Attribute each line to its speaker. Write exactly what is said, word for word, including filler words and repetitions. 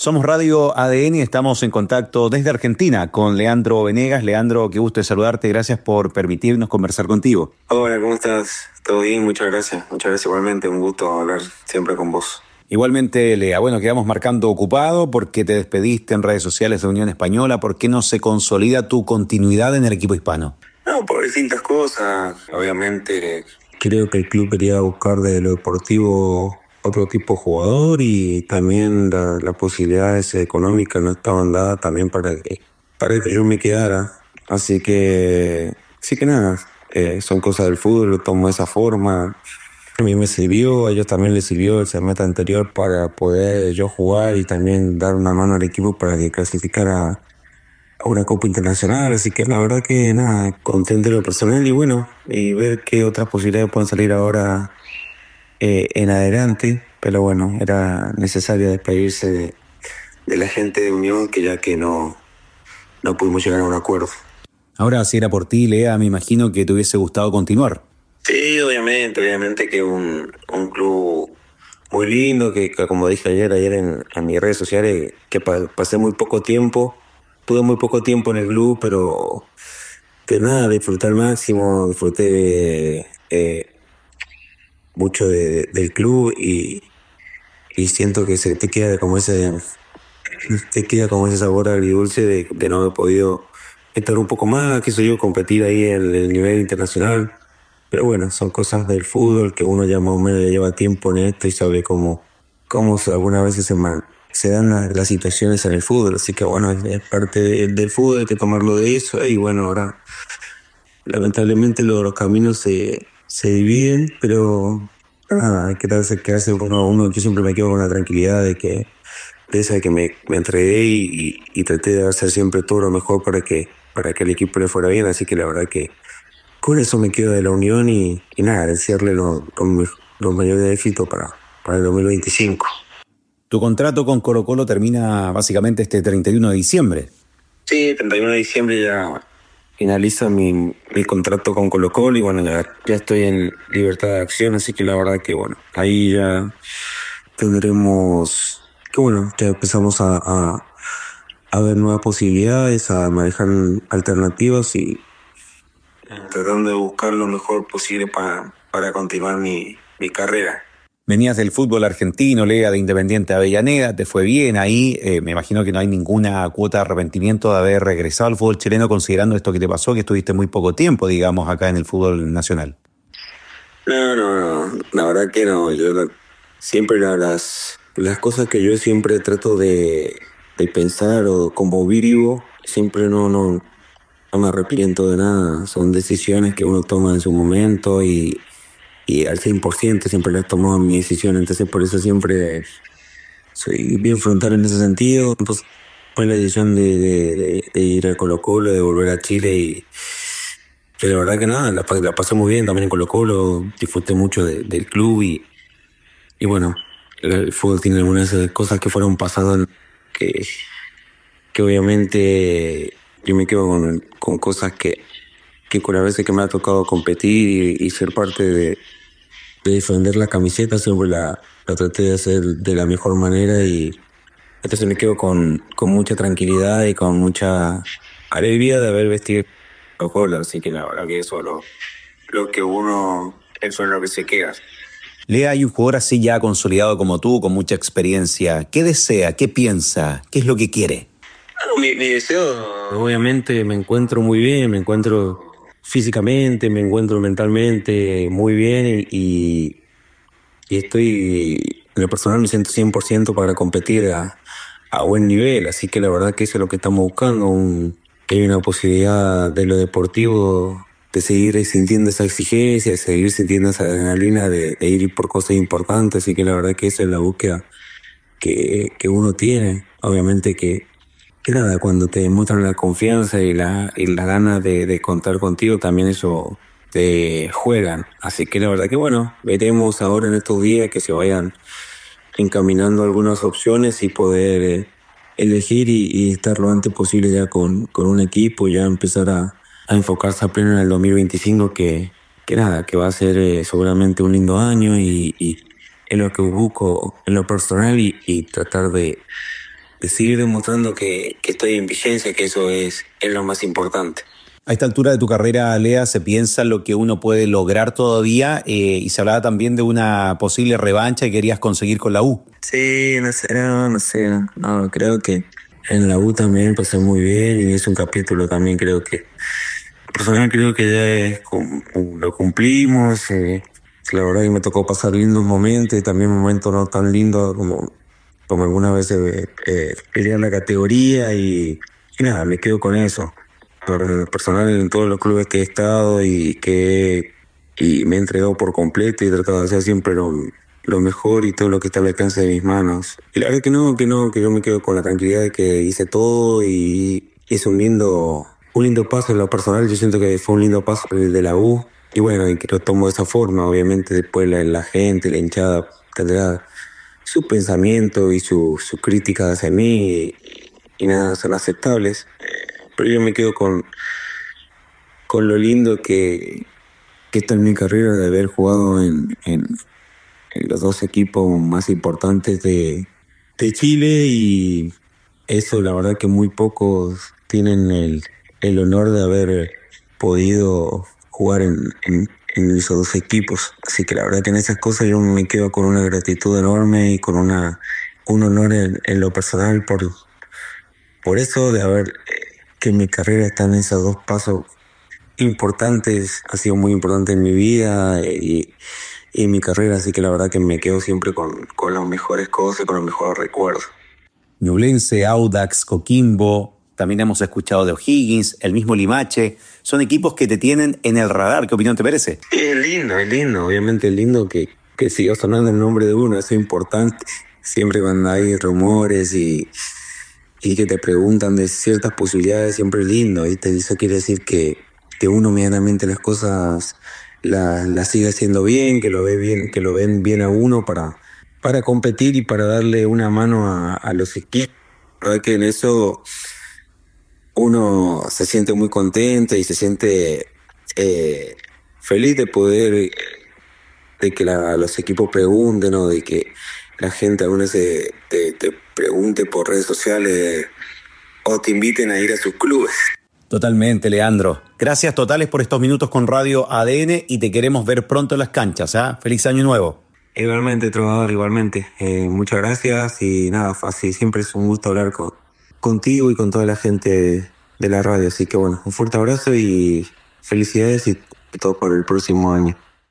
Speaker 1: Somos Radio A D N y estamos en contacto desde Argentina con Leandro Venegas. Leandro, qué gusto de saludarte. Gracias por permitirnos conversar contigo.
Speaker 2: Hola, ¿cómo estás? ¿Todo bien? Muchas gracias. Muchas gracias igualmente. Un gusto hablar siempre con vos.
Speaker 1: Igualmente, Lea, bueno, quedamos marcando ocupado porque te despediste en redes sociales de Unión Española. ¿Por qué no se consolida tu continuidad en el equipo hispano?
Speaker 2: No, por distintas cosas. Obviamente, creo que el club quería buscar de lo deportivo otro tipo de jugador y también la, las posibilidades económicas no estaban dadas también para que, para que yo me quedara. Así que, sí que nada, eh, son cosas del fútbol, lo tomo de esa forma. A mí me sirvió, a ellos también les sirvió el semestre anterior para poder yo jugar y también dar una mano al equipo para que clasificara a una Copa Internacional. Así que la verdad que nada, contento de lo personal y bueno, y ver qué otras posibilidades pueden salir ahora eh, en adelante. Pero bueno, era necesario despedirse de, de la gente de Unión, que ya que no, no pudimos llegar a un acuerdo.
Speaker 1: Ahora, si era por ti, Lea, me imagino que te hubiese gustado continuar.
Speaker 2: Sí, obviamente, obviamente que un, un club muy lindo, que, que como dije ayer, ayer en, en mis redes sociales, que pa, pasé muy poco tiempo, tuve muy poco tiempo en el club, pero que nada, disfruté al máximo, disfruté eh, mucho de, del club y, y siento que se te queda como ese, te queda como ese sabor agridulce de, de no haber podido estar un poco más, qué sé yo, competir ahí en el nivel internacional. Pero bueno, son cosas del fútbol que uno ya más o menos ya lleva tiempo en esto y sabe cómo, cómo algunas veces se, man, se dan las, las situaciones en el fútbol. Así que bueno, es, es parte de, del fútbol, hay que tomarlo de eso. Y bueno, ahora lamentablemente los, los caminos se, se dividen, pero nada, hay que darse, quedarse uno a uno. Yo siempre me quedo con la tranquilidad de que, de esa que me, me entregué y, y, y traté de hacer siempre todo lo mejor para que, para que el equipo le fuera bien. Así que la verdad que con eso me quedo de la Unión y, y nada, desearle los lo, lo mayores éxitos para, para el dos mil veinticinco.
Speaker 1: Tu contrato con Colo Colo termina básicamente este treinta y uno de diciembre.
Speaker 2: Sí, treinta y uno de diciembre ya finaliza mi, mi contrato con Colo Colo y bueno, ya, ya estoy en libertad de acción, así que la verdad que bueno, ahí ya tendremos, que bueno, ya empezamos a, a, a ver nuevas posibilidades, a manejar alternativas y tratando de buscar lo mejor posible para, para continuar mi, mi carrera.
Speaker 1: Venías del fútbol argentino, Lea, de Independiente Avellaneda, te fue bien ahí. Eh, me imagino que no hay ninguna cuota de arrepentimiento de haber regresado al fútbol chileno, considerando esto que te pasó, que estuviste muy poco tiempo, digamos, acá en el fútbol nacional.
Speaker 2: No, no, no, la verdad que no. Yo la, siempre la, las, las cosas que yo siempre trato de, de pensar o como vivo, siempre no, no, no me arrepiento de nada. Son decisiones que uno toma en su momento y, y al cien por ciento siempre las tomo en mi decisión. Entonces por eso siempre soy bien frontal en ese sentido. Pues fue la decisión de, de, de, de ir a Colo Colo, de volver a Chile y pero la verdad que nada, la, la pasé muy bien también en Colo Colo, disfruté mucho de, del club y, y bueno, el, el fútbol tiene algunas cosas que fueron pasando que, que obviamente yo me quedo con, con cosas que, que con las veces que me ha tocado competir y, y ser parte de, de defender la camiseta, siempre la, la traté de hacer de la mejor manera y entonces me quedo con, con mucha tranquilidad y con mucha alegría de haber vestido los goles, así que la verdad que eso es lo, lo que uno, eso es lo que se queda.
Speaker 1: Lea, hay un jugador así ya consolidado como tú, con mucha experiencia. ¿Qué desea? ¿Qué piensa? ¿Qué es lo que quiere?
Speaker 2: Mi, mi deseo, obviamente me encuentro muy bien, me encuentro físicamente, me encuentro mentalmente muy bien y, y estoy, en lo personal me siento cien por ciento para competir a, a buen nivel, así que la verdad que eso es lo que estamos buscando, un, que hay una posibilidad de lo deportivo de seguir sintiendo esa exigencia, de seguir sintiendo esa adrenalina de, de ir por cosas importantes, así que la verdad que esa es la búsqueda que, que uno tiene, obviamente que Que nada, cuando te demuestran la confianza y la, y la gana de, de contar contigo, también eso te juegan. Así que la verdad que bueno, veremos ahora en estos días que se vayan encaminando algunas opciones y poder eh, elegir y, y estar lo antes posible ya con, con un equipo, ya empezar a, a enfocarse a pleno en el dos mil veinticinco, que, que nada, que va a ser eh, seguramente un lindo año y, y en lo que busco, en lo personal y, y tratar de de seguir demostrando que, que estoy en vigencia, que eso es, es lo más importante.
Speaker 1: A esta altura de tu carrera, Lea, se piensa en lo que uno puede lograr todavía eh, y se hablaba también de una posible revancha que querías conseguir con la U.
Speaker 2: Sí, no sé, no, no sé, no, creo que en la U también pasé muy bien y es un capítulo también creo que, personal creo que ya es, lo cumplimos, eh, la verdad que me tocó pasar lindos momentos y también momentos no tan lindos como, como alguna vez eh, eh, pelear la categoría y, y nada, me quedo con eso. Por personal en todos los clubes que he estado y que y me he entregado por completo y he tratado de hacer siempre lo, lo mejor y todo lo que está al alcance de mis manos. Y la verdad que no, que no, que yo me quedo con la tranquilidad de que hice todo y es un lindo, un lindo paso en lo personal. Yo siento que fue un lindo paso el de la U y bueno, y que lo tomo de esa forma. Obviamente después la, la gente, la hinchada tendrá su pensamiento y su, su crítica hacia mí y, y nada, son aceptables. Pero yo me quedo con, con lo lindo que, que está en mi carrera de haber jugado en, en, en los dos equipos más importantes de, de Chile y eso la verdad que muy pocos tienen el, el honor de haber podido jugar en, en, en esos dos equipos. Así que la verdad que en esas cosas yo me quedo con una gratitud enorme y con una, un honor en, en lo personal por, por eso de haber... que mi carrera está en esos dos pasos importantes, ha sido muy importante en mi vida y, y en mi carrera, así que la verdad que me quedo siempre con, con las mejores cosas, con los mejores recuerdos.
Speaker 1: Ñublense, Audax, Coquimbo, también hemos escuchado de O'Higgins, el mismo Limache, son equipos que te tienen en el radar. ¿Qué opinión te merece?
Speaker 2: Sí, es lindo, es lindo, obviamente es lindo que, que siga sonando el nombre de uno, eso es importante, siempre cuando hay rumores y... y que te preguntan de ciertas posibilidades, siempre es lindo, y eso quiere decir que, que uno medianamente las cosas las la sigue haciendo bien, que lo ve bien, que lo ven bien a uno para, para competir y para darle una mano a, a los equipos. La verdad que en eso uno se siente muy contento y se siente eh, feliz de poder, de que la, los equipos pregunten o de que la gente alguna vez te, te pregunte por redes sociales o te inviten a ir a sus clubes.
Speaker 1: Totalmente, Leandro. Gracias totales por estos minutos con Radio A D N y te queremos ver pronto en las canchas. ¿eh? Feliz año nuevo.
Speaker 2: Igualmente, trovador, igualmente. Eh, muchas gracias y nada, fácil. Siempre es un gusto hablar con, contigo y con toda la gente de la radio. Así que bueno, un fuerte abrazo y felicidades y todo por el próximo año.